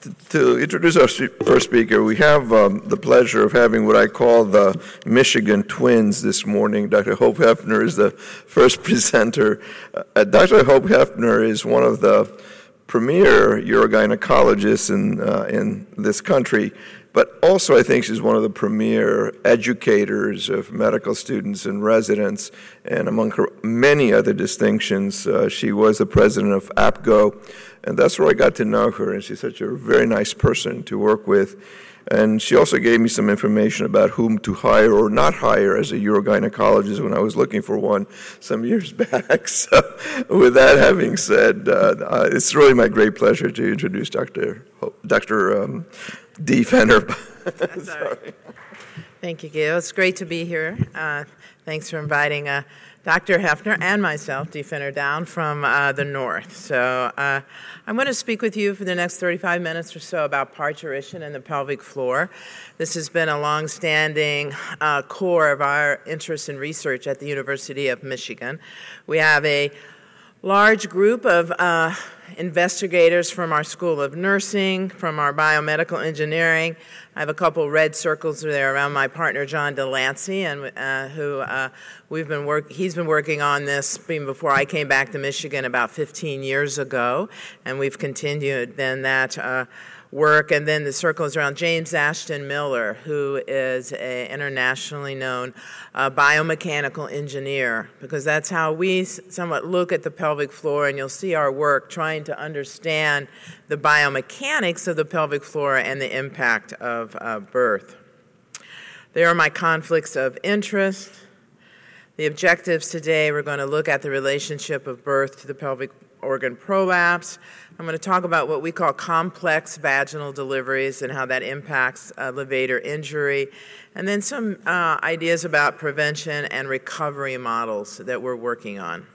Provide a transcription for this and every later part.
To introduce our first speaker, we have the pleasure of having what I call the Michigan twins this morning. Dr. Hope Hefner is the first presenter. Dr. Hope Hefner is one of the premier urogynecologists in this country, but also I think she's one of the premier educators of medical students and residents, and among her many other distinctions, she was the president of APGO, and that's where I got to know her, and she's such a very nice person to work with. And she also gave me some information about whom to hire or not hire as a urogynecologist when I was looking for one some years back. So with that having said, it's really my great pleasure to introduce Dr. D. Fenner. Sorry. Thank you, Gil. It's great to be here. Thanks for inviting Dr. Hefner and myself, D. Fenner, down from the north. So I'm going to speak with you for the next 35 minutes or so about parturition and the pelvic floor. This has been a long-standing core of our interest in research at the University of Michigan. We have a large group of investigators from our School of Nursing, from our biomedical engineering. I have a couple red circles there around my partner, John Delancey, and he's been working on this even before I came back to Michigan about 15 years ago, and we've continued then that work. And then the circle is around James Ashton Miller, who is an internationally known biomechanical engineer, because that's how we somewhat look at the pelvic floor, and you'll see our work trying to understand the biomechanics of the pelvic floor and the impact of birth. There are my conflicts of interest. The objectives today, we're going to look at the relationship of birth to the pelvic organ prolapse. I'm going to talk about what we call complex vaginal deliveries and how that impacts levator injury, and then some ideas about prevention and recovery models that we're working on.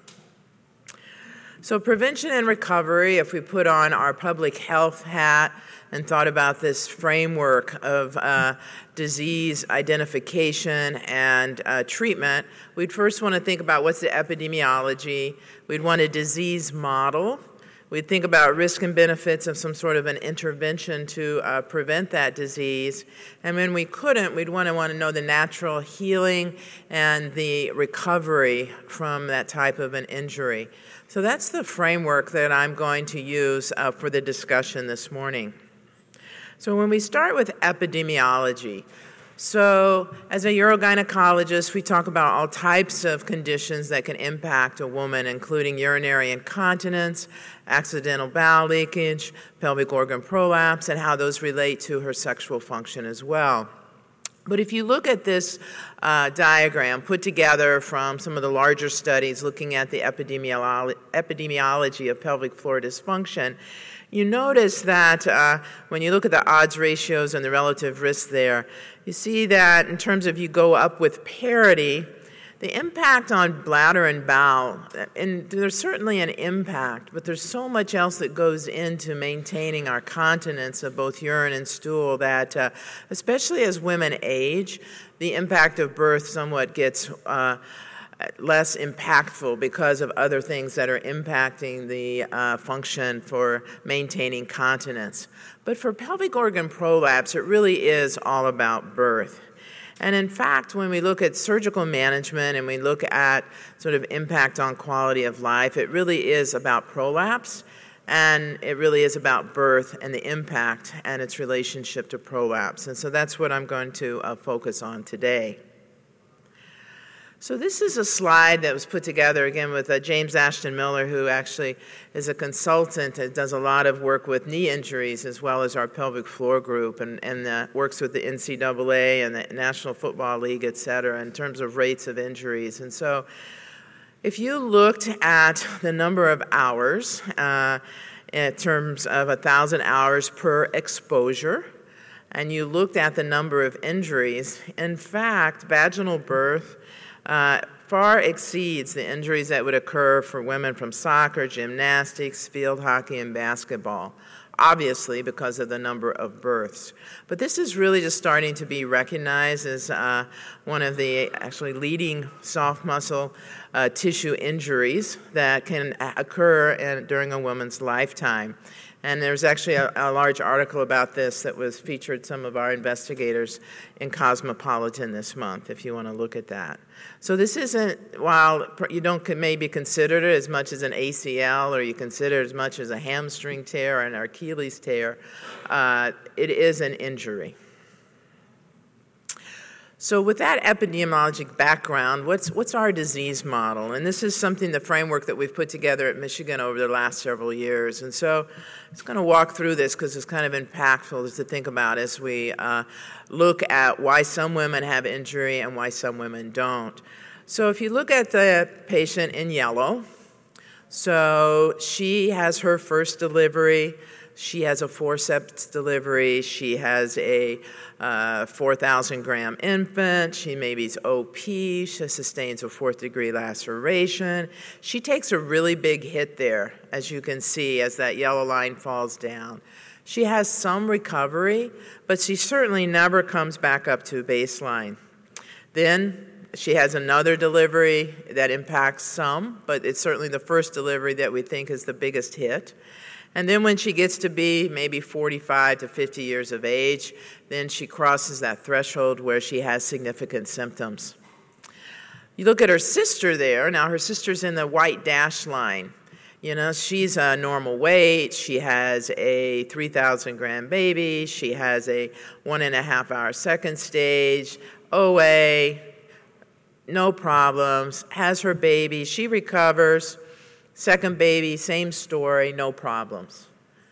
So prevention and recovery, if we put on our public health hat and thought about this framework of disease identification and treatment, we'd first want to think about what's the epidemiology. We'd want a disease model. We'd think about risk and benefits of some sort of an intervention to prevent that disease. And when we couldn't, we'd want to know the natural healing and the recovery from that type of an injury. So that's the framework that I'm going to use for the discussion this morning. So when we start with epidemiology, so as a urogynecologist, we talk about all types of conditions that can impact a woman, including urinary incontinence, accidental bowel leakage, pelvic organ prolapse, and how those relate to her sexual function as well. But if you look at this diagram put together from some of the larger studies looking at the epidemiology of pelvic floor dysfunction, you notice that when you look at the odds ratios and the relative risk there, you see that in terms of you go up with parity, the impact on bladder and bowel, and there's certainly an impact, but there's so much else that goes into maintaining our continence of both urine and stool that, especially as women age, the impact of birth somewhat gets less impactful because of other things that are impacting the function for maintaining continence. But for pelvic organ prolapse, it really is all about birth. And in fact, when we look at surgical management and we look at sort of impact on quality of life, it really is about prolapse, and it really is about birth and the impact and its relationship to prolapse. And so that's what I'm going to focus on today. So this is a slide that was put together, again, with James Ashton Miller, who actually is a consultant and does a lot of work with knee injuries as well as our pelvic floor group, and works with the NCAA and the National Football League, et cetera, in terms of rates of injuries. And so if you looked at the number of hours in terms of 1,000 hours per exposure, and you looked at the number of injuries, in fact, vaginal birth far exceeds the injuries that would occur for women from soccer, gymnastics, field hockey, and basketball, obviously because of the number of births. But this is really just starting to be recognized as one of the actually leading soft muscle tissue injuries that can occur during a woman's lifetime. And there's actually a large article about this that was featured some of our investigators in Cosmopolitan this month, if you want to look at that. So this isn't, while you don't maybe consider it as much as an ACL or you consider it as much as a hamstring tear or an Achilles tear, it is an injury. So with that epidemiologic background, what's our disease model? And this is something, the framework that we've put together at Michigan over the last several years. And so I'm just going to walk through this because it's kind of impactful to think about as we look at why some women have injury and why some women don't. So if you look at the patient in yellow, so she has her first delivery. She has a forceps delivery. She has a 4,000-gram infant. She maybe is OP. She sustains a fourth-degree laceration. She takes a really big hit there, as you can see, as that yellow line falls down. She has some recovery, but she certainly never comes back up to baseline. Then she has another delivery that impacts some, but it's certainly the first delivery that we think is the biggest hit. And then when she gets to be maybe 45 to 50 years of age, then she crosses that threshold where she has significant symptoms. You look at her sister there. Now, her sister's in the white dash line. You know, she's a normal weight. She has a 3,000-gram baby. She has a 1.5-hour second stage, OA, no problems, has her baby. She recovers. Second baby, same story, no problems.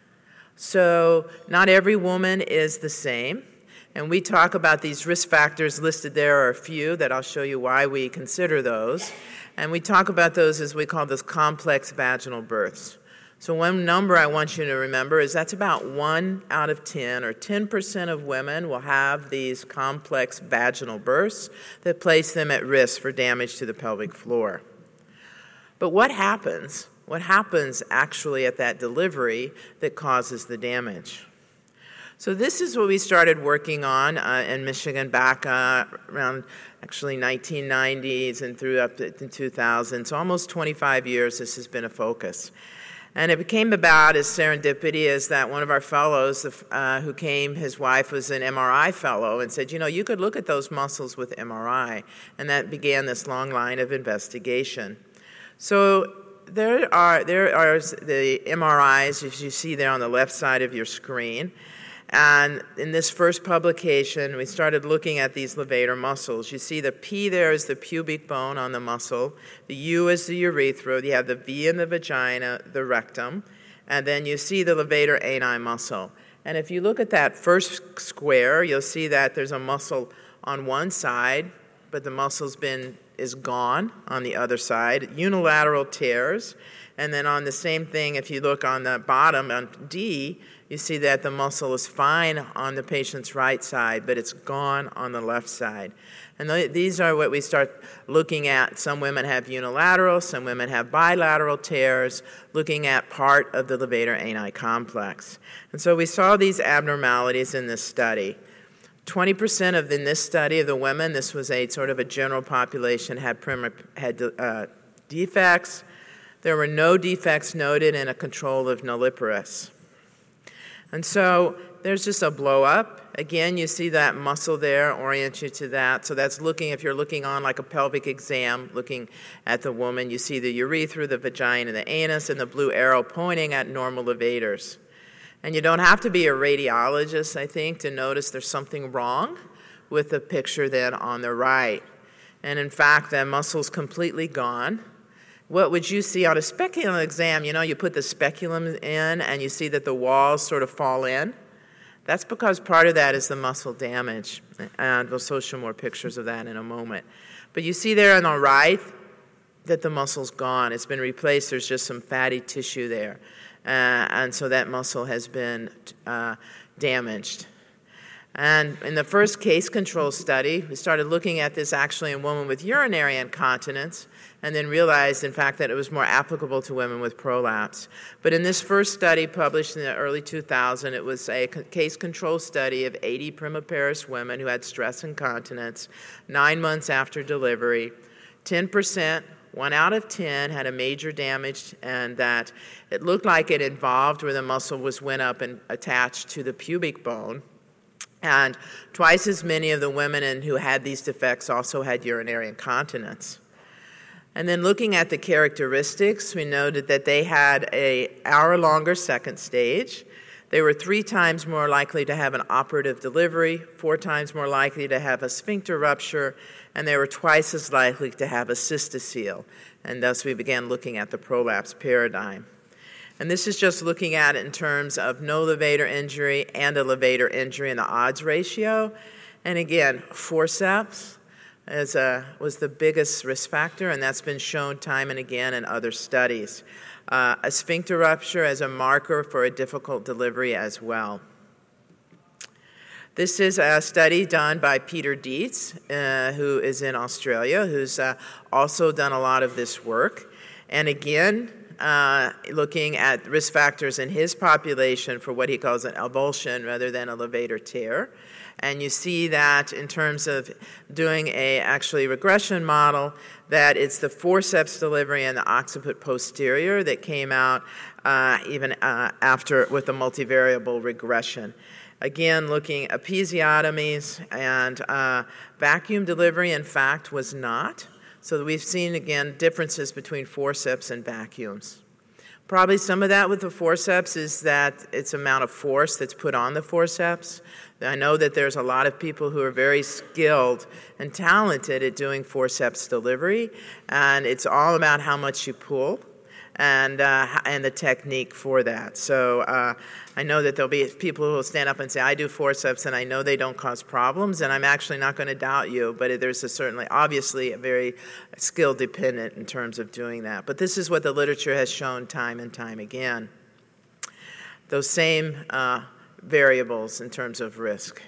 So not every woman is the same. And we talk about these risk factors listed there are a few that I'll show you why we consider those. And we talk about those as we call those complex vaginal births. So one number I want you to remember is that's about 1 out of 10, or 10% of women will have these complex vaginal births that place them at risk for damage to the pelvic floor. But what happens? What happens actually at that delivery that causes the damage? So this is what we started working on in Michigan back around actually 1990s and through up to 2000. So almost 25 years this has been a focus. And it became about as serendipity as that one of our fellows who came, his wife was an MRI fellow, and said, you know, you could look at those muscles with MRI. And that began this long line of investigation. So there are the MRIs, as you see there on the left side of your screen. And in this first publication, we started looking at these levator muscles. You see the P there is the pubic bone on the muscle. The U is the urethra. You have the V in the vagina, the rectum. And then you see the levator ani muscle. And if you look at that first square, you'll see that there's a muscle on one side, but the muscle's is gone on the other side, unilateral tears. And then on the same thing, if you look on the bottom, on D, you see that the muscle is fine on the patient's right side, but it's gone on the left side. And these are what we start looking at. Some women have unilateral, some women have bilateral tears, looking at part of the levator ani complex. And so we saw these abnormalities in this study. 20% in this study of the women, this was a sort of a general population, had defects. There were no defects noted in a control of nulliparous. And so there's just a blow up. Again, you see that muscle there, orient you to that. So that's looking, if you're looking on like a pelvic exam, looking at the woman, you see the urethra, the vagina, the anus, and the blue arrow pointing at normal levators. And you don't have to be a radiologist, I think, to notice there's something wrong with the picture then on the right. And in fact, that muscle's completely gone. What would you see on a speculum exam? You know, you put the speculum in and you see that the walls sort of fall in. That's because part of that is the muscle damage. And we'll show more pictures of that in a moment. But you see there on the right that the muscle's gone. It's been replaced. There's just some fatty tissue there. And so that muscle has been damaged. And in the first case control study, we started looking at this actually in women with urinary incontinence, and then realized, in fact, that it was more applicable to women with prolapse. But in this first study published in the early 2000s, it was a case control study of 80 primiparous women who had stress incontinence 9 months after delivery. 10% 1 out of 10 had a major damage, and that it looked like it involved where the muscle went up and attached to the pubic bone. And twice as many of the women who had these defects also had urinary incontinence. And then looking at the characteristics, we noted that they had an hour longer second stage. They were 3 times more likely to have an operative delivery, 4 times more likely to have a sphincter rupture, and they were twice as likely to have a cystocele. And thus we began looking at the prolapse paradigm. And this is just looking at it in terms of no levator injury and a levator injury in the odds ratio. And again, forceps was the biggest risk factor, and that's been shown time and again in other studies. A sphincter rupture as a marker for a difficult delivery as well. This is a study done by Peter Dietz, who is in Australia, who's also done a lot of this work. And again, looking at risk factors in his population for what he calls an avulsion rather than a levator tear. And you see that in terms of doing a actually regression model, that it's the forceps delivery and the occiput posterior that came out even after with the multivariable regression. Again, looking at episiotomies and vacuum delivery, in fact, was not. So we've seen, again, differences between forceps and vacuums. Probably some of that with the forceps is that it's amount of force that's put on the forceps. I know that there's a lot of people who are very skilled and talented at doing forceps delivery, and it's all about how much you pull and the technique for that. So I know that there'll be people who will stand up and say, I do forceps, and I know they don't cause problems, and I'm actually not going to doubt you, but there's obviously a very skill dependent in terms of doing that. But this is what the literature has shown time and time again. Those same variables in terms of risk.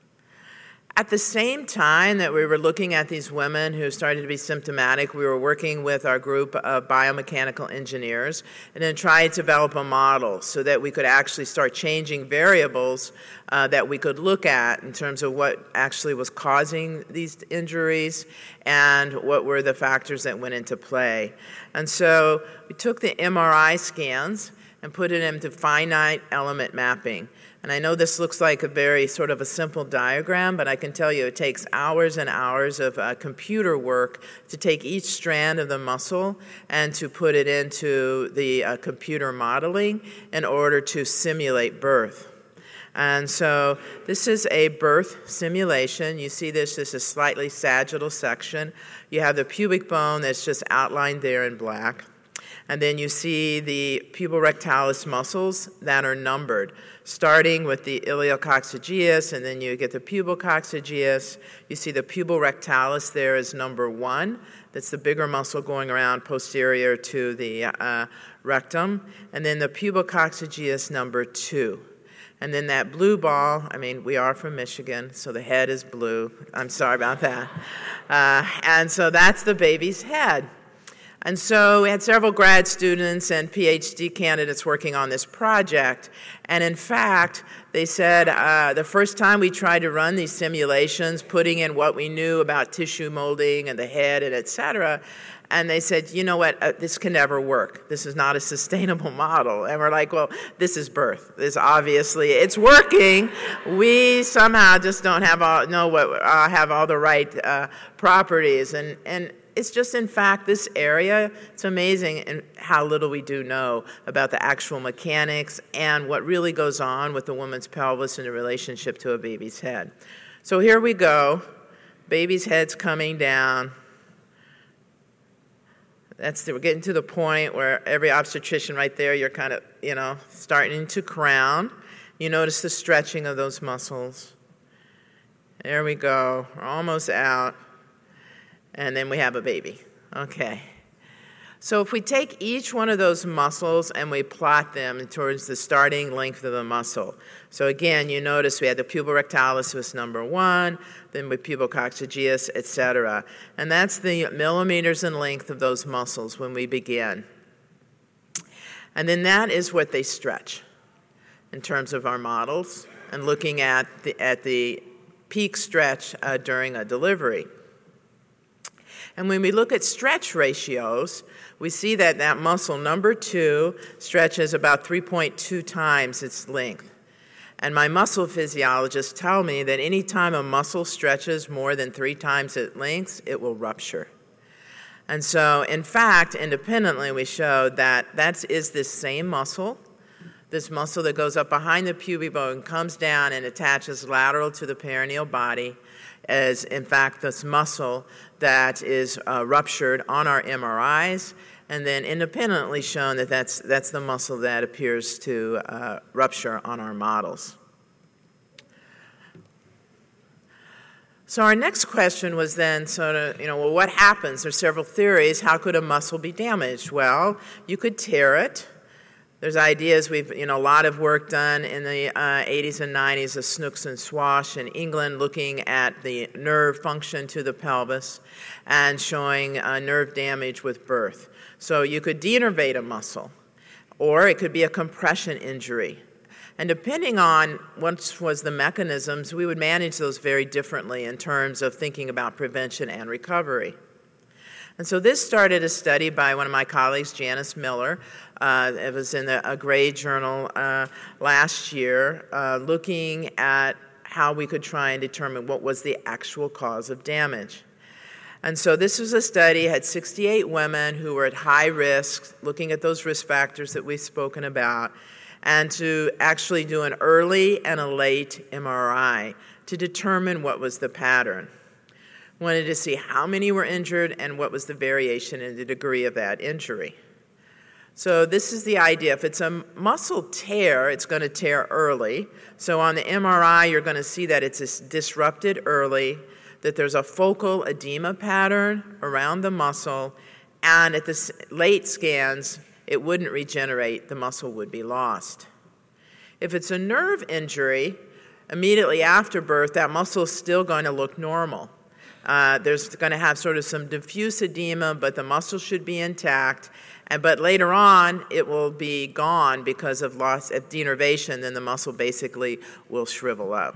At the same time that we were looking at these women who started to be symptomatic, we were working with our group of biomechanical engineers and then tried to develop a model so that we could actually start changing variables that we could look at in terms of what actually was causing these injuries and what were the factors that went into play. And so we took the MRI scans and put it into finite element mapping. And I know this looks like a very sort of a simple diagram, but I can tell you it takes hours and hours of computer work to take each strand of the muscle and to put it into the computer modeling in order to simulate birth. And so this is a birth simulation. You see this is a slightly sagittal section. You have the pubic bone that's just outlined there in black. And then you see the puborectalis muscles that are numbered, starting with the iliococcygeus, and then you get the pubococcygeus. You see the puborectalis there is number 1. That's the bigger muscle going around posterior to the rectum. And then the pubococcygeus number 2. And then that blue ball, we are from Michigan, so the head is blue. I'm sorry about that. And so that's the baby's head. And so we had several grad students and PhD candidates working on this project. And in fact, they said the first time we tried to run these simulations, putting in what we knew about tissue molding and the head and et cetera, and they said, you know what, this can never work. This is not a sustainable model. And we're like, well, this is birth. This obviously, it's working. We somehow just don't have all the right properties. And it's just, in fact, this area, it's amazing in how little we do know about the actual mechanics and what really goes on with the woman's pelvis in a relationship to a baby's head. So here we go. Baby's head's coming down. We're getting to the point where every obstetrician right there, you're kind of, starting to crown. You notice the stretching of those muscles. There we go. We're almost out. And then we have a baby. Okay. So if we take each one of those muscles and we plot them towards the starting length of the muscle. So again, you notice we had the puborectalis was number 1, then with pubococcygeus, et cetera. And that's the millimeters in length of those muscles when we begin. And then that is what they stretch in terms of our models and looking at the peak stretch during a delivery. And when we look at stretch ratios, we see that that muscle, number 2, stretches about 3.2 times its length. And my muscle physiologists tell me that any time a muscle stretches more than 3 times its length, it will rupture. And so, in fact, independently, we showed that that is this same muscle, this muscle that goes up behind the pubic bone, comes down and attaches lateral to the perineal body, as in fact this muscle that is ruptured on our MRIs, and then independently shown that that's the muscle that appears to rupture on our models. So our next question was then sort of, well, what happens? There's several theories. How could a muscle be damaged? Well, you could tear it. There's ideas, a lot of work done in the 80s and 90s of Snooks and Swash in England looking at the nerve function to the pelvis and showing nerve damage with birth. So you could denervate a muscle, or it could be a compression injury. And depending on what was the mechanisms, we would manage those very differently in terms of thinking about prevention and recovery. And so this started a study by one of my colleagues, Janice Miller. It was in a grade journal last year, looking at how we could try and determine what was the actual cause of damage. And so this was a study, had 68 women who were at high risk, looking at those risk factors that we've spoken about, and to actually do an early and a late MRI to determine what was the pattern. Wanted to see how many were injured and what was the variation in the degree of that injury. So this is the idea. If it's a muscle tear, it's going to tear early. So on the MRI, you're going to see that it's disrupted early, that there's a focal edema pattern around the muscle, and at the late scans, it wouldn't regenerate, the muscle would be lost. If it's a nerve injury, immediately after birth, that muscle is still going to look normal. There's going to have sort of some diffuse edema, but the muscle should be intact. But later on, it will be gone because of loss of denervation, then the muscle basically will shrivel up.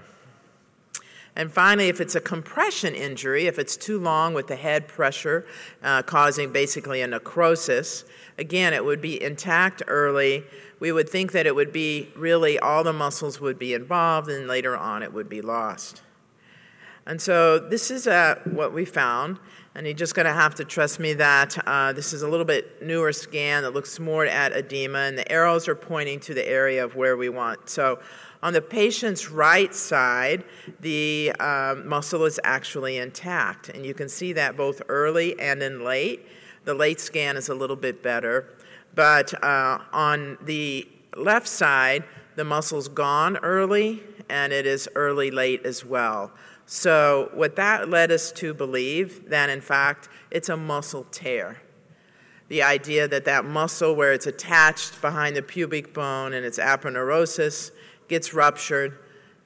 And finally, if it's a compression injury, if it's too long with the head pressure causing basically a necrosis, again, it would be intact early. We would think that it would be really all the muscles would be involved, and later on it would be lost. And so this is what we found, and you're just going to have to trust me that this is a little bit newer scan that looks more at edema, and the arrows are pointing to the area of where we want. So on the patient's right side, the muscle is actually intact, and you can see that both early and in late. The late scan is a little bit better, but on the left side, the muscle's gone early, and it is early-late as well. So what that led us to believe that, in fact, it's a muscle tear. The idea that that muscle where it's attached behind the pubic bone and its aponeurosis gets ruptured,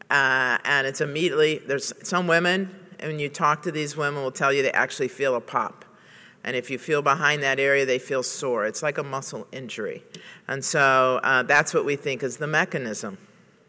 and it's immediately, there's some women, and when you talk to these women, will tell you they actually feel a pop. And if you feel behind that area, they feel sore. It's like a muscle injury. And so that's what we think is the mechanism.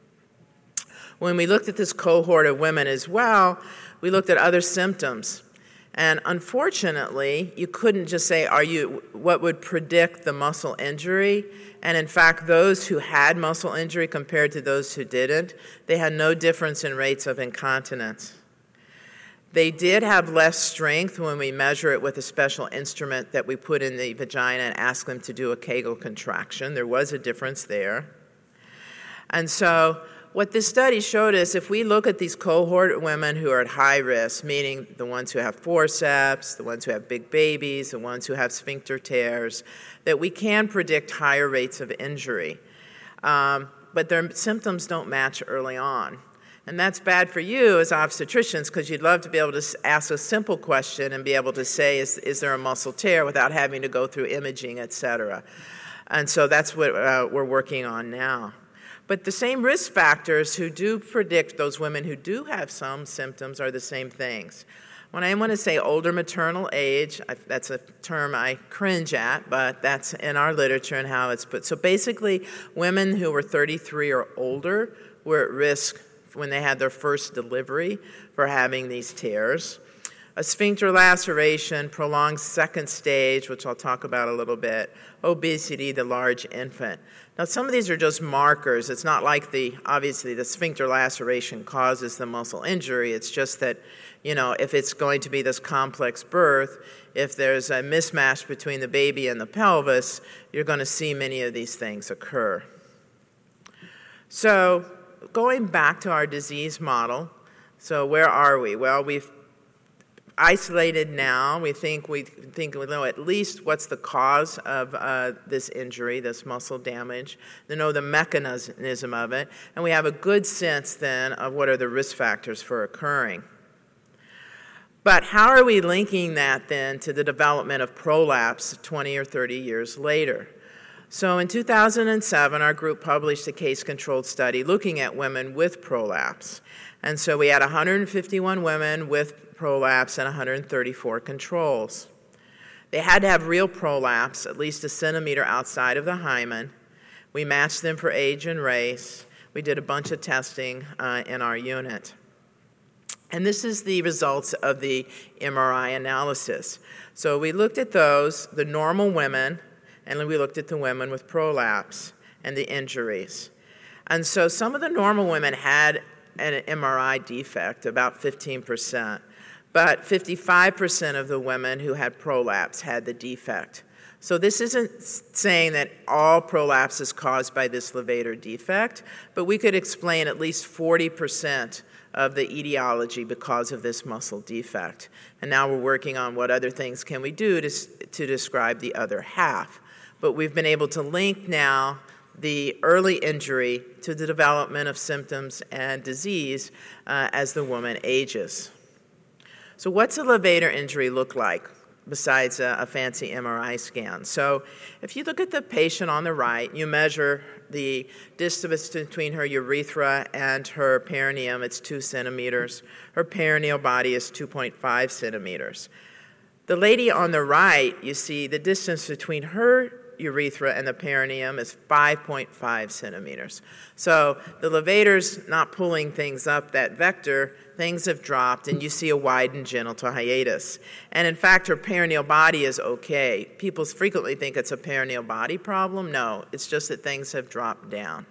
When we looked at this cohort of women as well, we looked at other symptoms. And unfortunately, you couldn't just say, what would predict the muscle injury? And in fact, those who had muscle injury compared to those who didn't, they had no difference in rates of incontinence. They did have less strength when we measure it with a special instrument that we put in the vagina and ask them to do a Kegel contraction. There was a difference there. And so what this study showed us, if we look at these cohort of women who are at high risk, meaning the ones who have forceps, the ones who have big babies, the ones who have sphincter tears, that we can predict higher rates of injury. But their symptoms don't match early on. And that's bad for you as obstetricians because you'd love to be able to ask a simple question and be able to say, is there a muscle tear without having to go through imaging, et cetera. And so that's what we're working on now. But the same risk factors who do predict those women who do have some symptoms are the same things. When I want to say older maternal age, that's a term I cringe at, but that's in our literature and how it's put. So basically, women who were 33 or older were at risk when they had their first delivery for having these tears. a sphincter laceration, prolonged second stage, which I'll talk about a little bit, obesity, the large infant. Now, some of these are just markers. It's not like obviously the sphincter laceration causes the muscle injury. It's just that, if it's going to be this complex birth, if there's a mismatch between the baby and the pelvis, you're going to see many of these things occur. So going back to our disease model, so where are we? Well, we've isolated now. We think we know at least what's the cause of this injury, this muscle damage. We know the mechanism of it, and we have a good sense then of what are the risk factors for occurring. But how are we linking that then to the development of prolapse 20 or 30 years later? So in 2007, our group published a case-controlled study looking at women with prolapse. And so we had 151 women with prolapse and 134 controls. They had to have real prolapse, at least a centimeter outside of the hymen. We matched them for age and race. We did a bunch of testing in our unit. And this is the results of the MRI analysis. So we looked at the normal women, and we looked at the women with prolapse and the injuries. And so some of the normal women had an MRI defect, about 15%, but 55% of the women who had prolapse had the defect. So this isn't saying that all prolapse is caused by this levator defect, but we could explain at least 40% of the etiology because of this muscle defect. And now we're working on what other things can we do to describe the other half. But we've been able to link now the early injury to the development of symptoms and disease as the woman ages. So what's a levator injury look like besides a fancy MRI scan? So if you look at the patient on the right, you measure the distance between her urethra and her perineum. It's 2 centimeters. Her perineal body is 2.5 centimeters. The lady on the right, you see the distance between her urethra and the perineum is 5.5 centimeters. So the levator's not pulling things up that vector. Things have dropped, and you see a widened genital hiatus. And in fact, her perineal body is okay. People frequently think it's a perineal body problem. No, it's just that things have dropped down.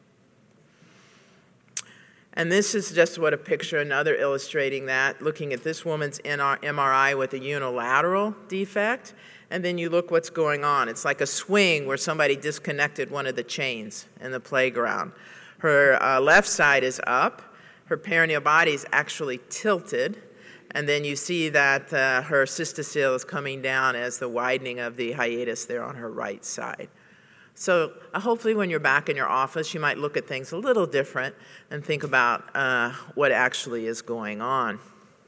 And this is just what a picture, another illustrating that, looking at this woman's MRI with a unilateral defect, and then you look what's going on. It's like a swing where somebody disconnected one of the chains in the playground. Her left side is up, her perineal body is actually tilted, and then you see that her cystocele is coming down as the widening of the hiatus there on her right side. So hopefully when you're back in your office, you might look at things a little different and think about what actually is going on.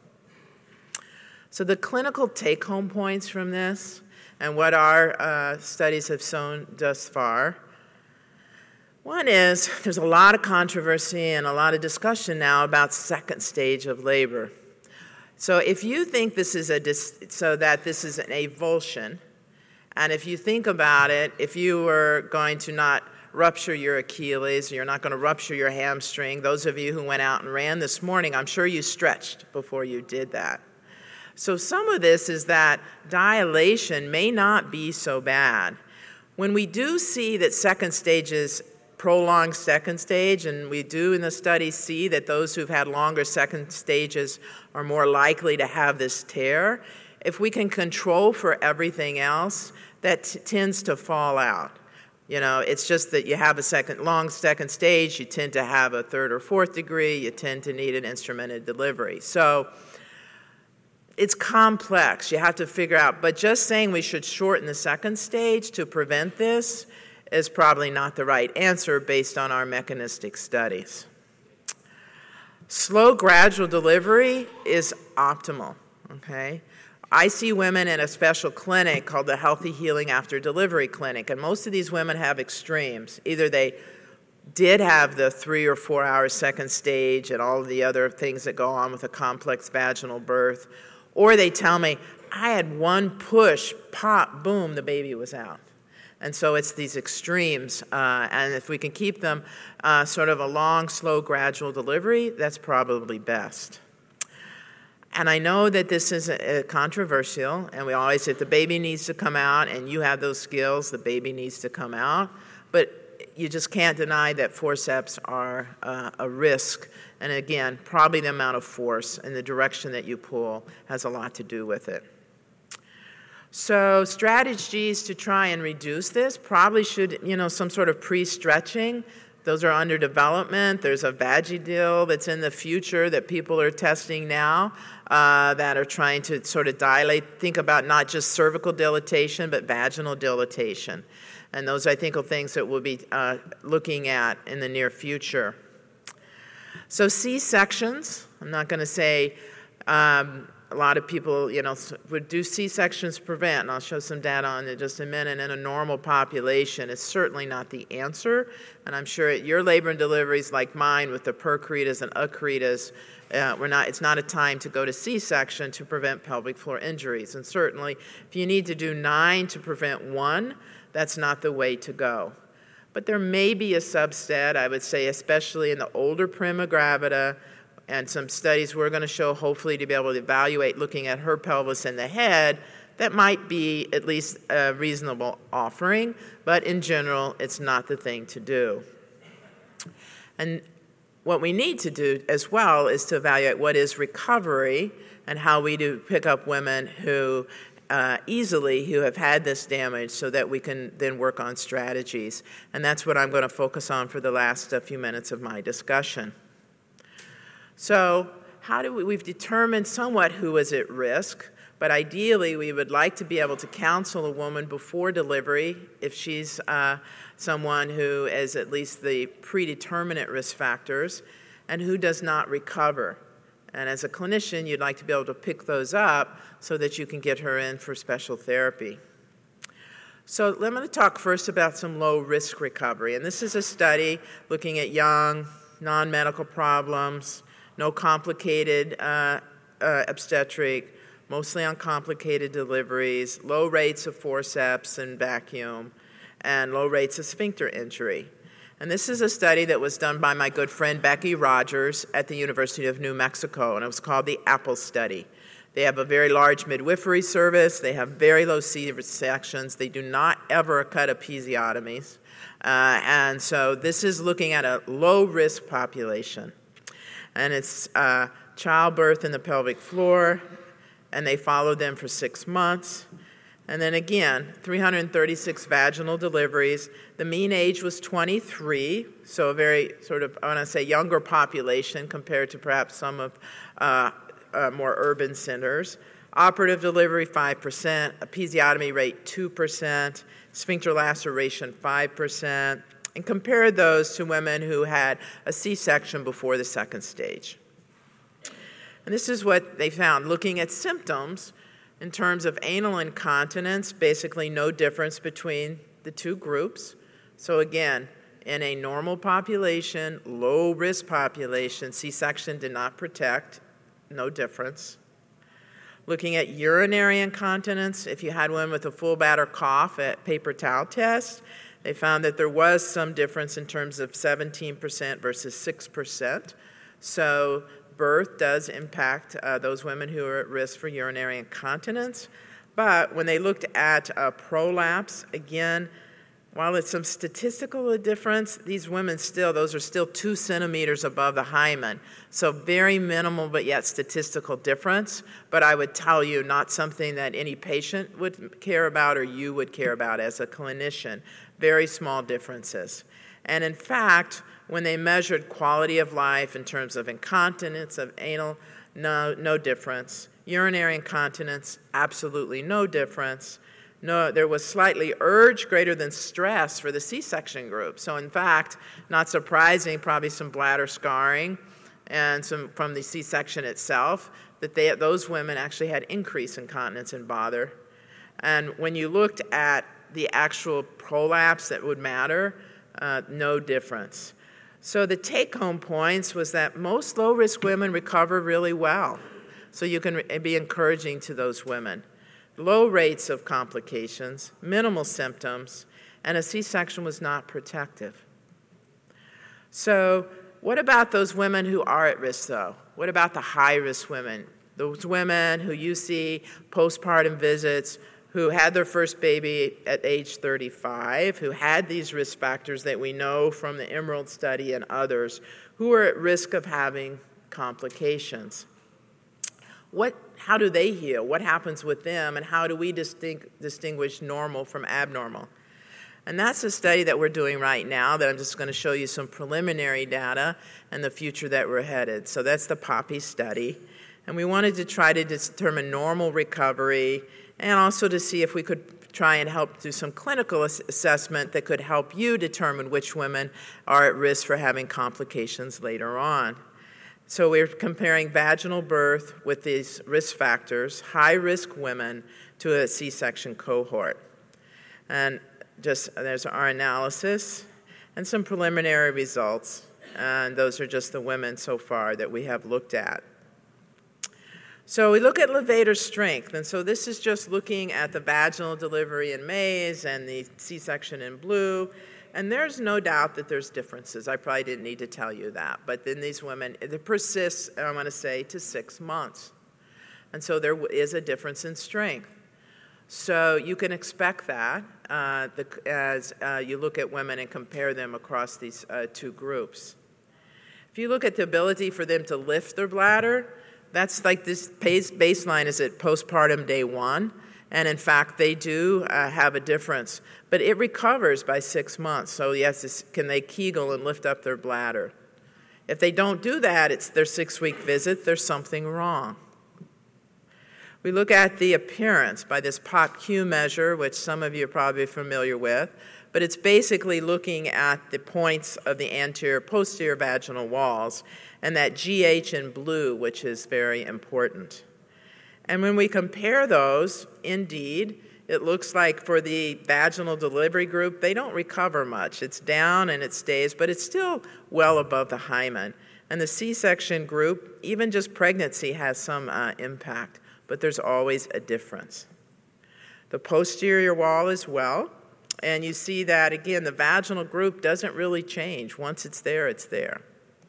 So the clinical take-home points from this and what our studies have shown thus far. One is there's a lot of controversy and a lot of discussion now about second stage of labor. So if you think this is this is an avulsion, and if you think about it, if you were going to not rupture your Achilles, you're not going to rupture your hamstring, those of you who went out and ran this morning, I'm sure you stretched before you did that. So some of this is that dilation may not be so bad. When we do see that second stage is prolonged second stage, and we do in the study see that those who've had longer second stages are more likely to have this tear, if we can control for everything else, that tends to fall out. You know, it's just that you have a long second stage, you tend to have a third or fourth degree, you tend to need an instrumented delivery. So it's complex. You have to figure out, but just saying we should shorten the second stage to prevent this is probably not the right answer based on our mechanistic studies. Slow, gradual delivery is optimal, okay? I see women in a special clinic called the Healthy Healing After Delivery Clinic, and most of these women have extremes. Either they did have the 3 or 4 hour second stage and all of the other things that go on with a complex vaginal birth, or they tell me, I had one push, pop, boom, the baby was out. And so it's these extremes, and if we can keep them sort of a long, slow, gradual delivery, that's probably best. And I know that this is controversial, and we always say if the baby needs to come out and you have those skills, the baby needs to come out. But you just can't deny that forceps are a risk. And again, probably the amount of force and the direction that you pull has a lot to do with it. So strategies to try and reduce this probably should, some sort of pre-stretching. Those are under development. There's a Vagidil that's in the future that people are testing now that are trying to sort of dilate, think about not just cervical dilatation, but vaginal dilatation. And those, I think, are things that we'll be looking at in the near future. So C-sections, I'm not going to say a lot of people, would do C-sections to prevent, and I'll show some data on it in just a minute. In a normal population, it's certainly not the answer. And I'm sure at your labor and deliveries like mine with the percoritas and accretas, it's not a time to go to C-section to prevent pelvic floor injuries. And certainly, if you need to do 9 to prevent 1, that's not the way to go. But there may be a subset, I would say, especially in the older prima gravida, and some studies we're going to show, hopefully, to be able to evaluate looking at her pelvis and the head, that might be at least a reasonable offering, but in general, it's not the thing to do. And what we need to do as well is to evaluate what is recovery and how we do pick up women who who have had this damage so that we can then work on strategies. And that's what I'm going to focus on for the last few minutes of my discussion. So we've determined somewhat who is at risk, but ideally we would like to be able to counsel a woman before delivery if she's someone who is at least the predeterminate risk factors and who does not recover. And as a clinician, you'd like to be able to pick those up so that you can get her in for special therapy. So I'm going to talk first about some low-risk recovery. And this is a study looking at young, non-medical problems, no complicated obstetric, mostly uncomplicated deliveries, low rates of forceps and vacuum, and low rates of sphincter injury. And this is a study that was done by my good friend Becky Rogers at the University of New Mexico, and it was called the APPLE study. They have a very large midwifery service. They have very low C-sections. They do not ever cut episiotomies. And so this is looking at a low-risk population. And it's childbirth in the pelvic floor, and they followed them for 6 months. And then again, 336 vaginal deliveries. The mean age was 23, so a very sort of, I want to say, younger population compared to perhaps some of more urban centers. Operative delivery, 5%. Episiotomy rate, 2%. Sphincter laceration, 5%. And compare those to women who had a C-section before the second stage. And this is what they found. Looking at symptoms, in terms of anal incontinence, basically no difference between the two groups. So again, in a normal population, low-risk population, C-section did not protect, no difference. Looking at urinary incontinence, if you had one with a full bladder cough at paper towel test, they found that there was some difference in terms of 17% versus 6%. So birth does impact those women who are at risk for urinary incontinence. But when they looked at prolapse, again, while it's some statistical difference, these women those are still 2 centimeters above the hymen. So very minimal, but yet statistical difference. But I would tell you, not something that any patient would care about or you would care about as a clinician. Very small differences. And in fact, when they measured quality of life in terms of incontinence, of anal, no difference. Urinary incontinence, absolutely no difference. No, there was slightly urge greater than stress for the C-section group. So in fact, not surprising, probably some bladder scarring and some from the C-section itself, that those women actually had increased incontinence and bother. And when you looked at the actual prolapse that would matter, no difference. So the take-home points was that most low-risk women recover really well. So you can be encouraging to those women. Low rates of complications, minimal symptoms, and a C-section was not protective. So what about those women who are at risk, though? What about the high-risk women? Those women who you see postpartum visits who had their first baby at age 35, who had these risk factors that we know from the Emerald study and others, who are at risk of having complications. How do they heal? What happens with them? And how do we distinguish normal from abnormal? And that's a study that we're doing right now that I'm just going to show you some preliminary data and the future that we're headed. So that's the POPPY study. And we wanted to try to determine normal recovery and also to see if we could try and help do some clinical assessment that could help you determine which women are at risk for having complications later on. So we're comparing vaginal birth with these risk factors, high-risk women, to a C-section cohort. And there's our analysis and some preliminary results. And those are just the women so far that we have looked at. So we look at levator strength, and so this is just looking at the vaginal delivery in maize and the C-section in blue, and there's no doubt that there's differences. I probably didn't need to tell you that, but in these women, it persists, I'm going to say, to 6 months. And so there is a difference in strength. So you can expect that as you look at women and compare them across these two groups. If you look at the ability for them to lift their bladder, that's like this baseline is at postpartum day 1, and in fact they do have a difference, but it recovers by 6 months. So yes, can they Kegel and lift up their bladder? If they don't do that, it's their 6-week visit, there's something wrong. We look at the appearance by this POPQ measure, which some of you are probably familiar with, but it's basically looking at the points of the anterior posterior vaginal walls and that GH in blue, which is very important. And when we compare those, indeed, it looks like for the vaginal delivery group, they don't recover much. It's down and it stays, but it's still well above the hymen. And the C-section group, even just pregnancy has some impact, but there's always a difference. The posterior wall as well, and you see that, again, the vaginal group doesn't really change. Once it's there, it's there.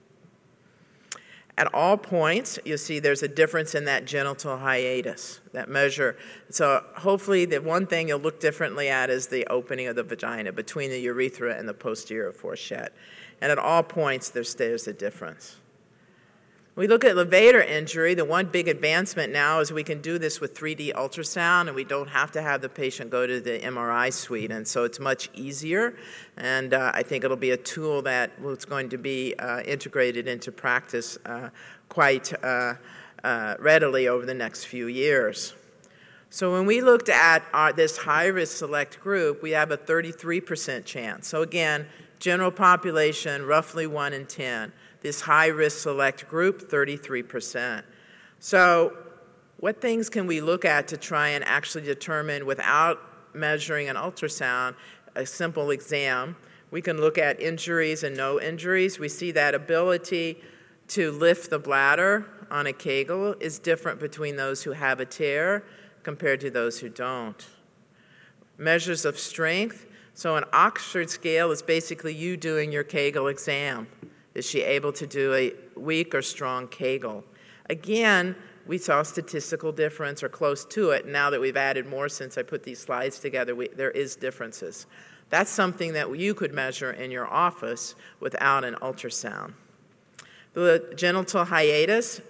At all points, you'll see there's a difference in that genital hiatus, that measure. So hopefully the one thing you'll look differently at is the opening of the vagina between the urethra and the posterior fourchette. And at all points, there's a difference. We look at levator injury. The one big advancement now is we can do this with 3D ultrasound, and we don't have to have the patient go to the MRI suite, and so it's much easier. And I think it'll be a tool that is going to be integrated into practice quite readily over the next few years. So when we looked at this high-risk select group, we have a 33% chance. So again, general population, roughly 1 in 10. This high-risk select group, 33%. So what things can we look at to try and actually determine, without measuring an ultrasound, a simple exam? We can look at injuries and no injuries. We see that ability to lift the bladder on a Kegel is different between those who have a tear compared to those who don't. Measures of strength. So an Oxford scale is basically you doing your Kegel exam. Is she able to do a weak or strong Kegel? Again, we saw statistical difference or close to it. Now that we've added more since I put these slides together, there is differences. That's something that you could measure in your office without an ultrasound. The genital hiatus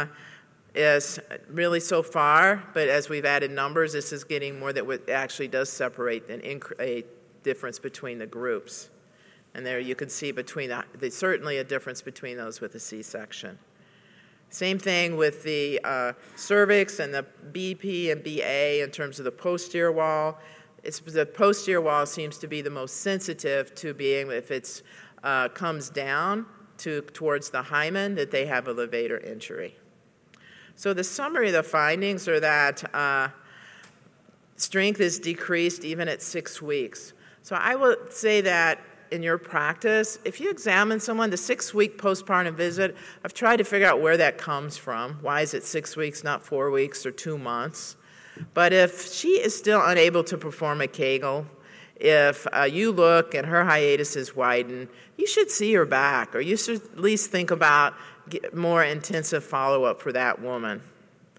is really so far, but as we've added numbers, this is getting more that actually does separate a difference between the groups. And there you can see there's certainly a difference between those with a C-section. Same thing with the cervix and the BP and BA in terms of the posterior wall. The posterior wall seems to be the most sensitive to being, if it comes down towards the hymen, that they have a levator injury. So the summary of the findings are that strength is decreased even at 6 weeks. So I would say that in your practice, if you examine someone, the 6-week postpartum visit, I've tried to figure out where that comes from. Why is it 6 weeks, not 4 weeks or 2 months? But if she is still unable to perform a Kegel, if you look and her hiatus is widened, you should see her back, or you should at least think about more intensive follow-up for that woman.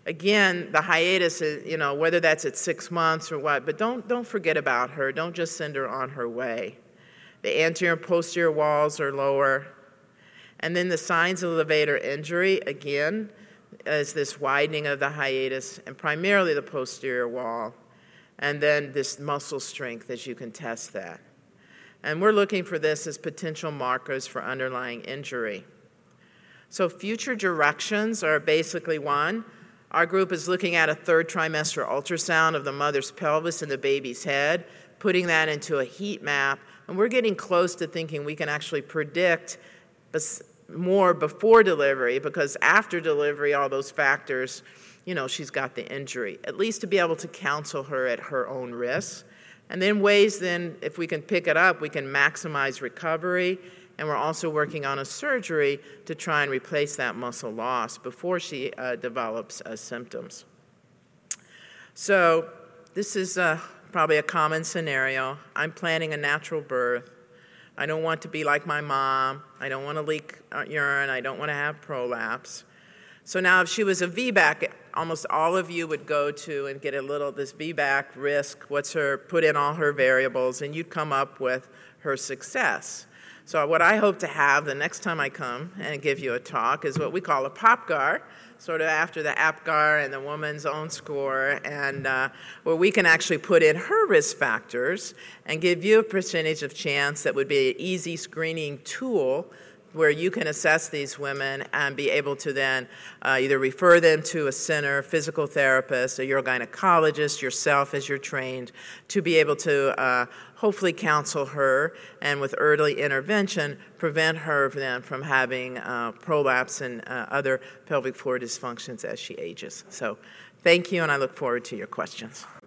Again, the hiatus is, whether that's at 6 months or what, but don't forget about her. Don't just send her on her way. The anterior and posterior walls are lower. And then the signs of levator injury, again, is this widening of the hiatus and primarily the posterior wall. And then this muscle strength, as you can test that. And we're looking for this as potential markers for underlying injury. So future directions are basically one. Our group is looking at a third trimester ultrasound of the mother's pelvis and the baby's head, putting that into a heat map. And we're getting close to thinking we can actually predict more before delivery, because after delivery, all those factors, she's got the injury, at least to be able to counsel her at her own risk. And then ways if we can pick it up, we can maximize recovery. And we're also working on a surgery to try and replace that muscle loss before she develops symptoms. So this is probably a common scenario. I'm planning a natural birth. I don't want to be like my mom. I don't want to leak urine. I don't want to have prolapse. So now if she was a VBAC, almost all of you would go to and get this VBAC risk, put in all her variables, and you'd come up with her success. So what I hope to have the next time I come and give you a talk is what we call a POPGAR, sort of after the APGAR and the woman's own score, and where we can actually put in her risk factors and give you a percentage of chance that would be an easy screening tool where you can assess these women and be able to then either refer them to a center, physical therapist, or your gynecologist, yourself as you're trained, to be able to hopefully counsel her and with early intervention prevent her then from having prolapse and other pelvic floor dysfunctions as she ages. So thank you, and I look forward to your questions.